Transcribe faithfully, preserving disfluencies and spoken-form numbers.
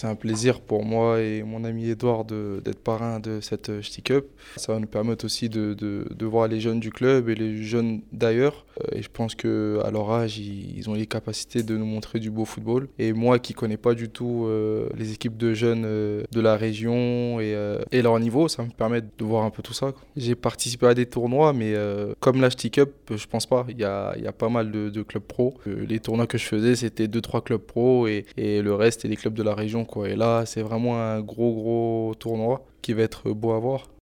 c'est un plaisir pour moi et mon ami Edouard de- d'être parrain de cette euh, Ch'ti Cup. Ça va nous permettre aussi de, de- de voir les jeunes du club et les jeunes d'ailleurs. Euh, Et je pense qu'à leur âge, ils, ils ont les capacités de nous montrer du beau football. Et moi qui connais pas du tout euh, les équipes de jeunes euh, de la région et, euh, et leur niveau, ça me permet de voir un peu tout ça, quoi. J'ai participé à des tournois, mais euh, comme la Ch'ti Cup, je pense pas. Il y a, il y a pas mal de, de clubs pro. Euh, Les tournois que je faisais, c'était deux trois clubs pro et, et le reste, c'était les clubs de la région, quoi. Et là, c'est vraiment un gros, gros tournoi qui va être beau à voir.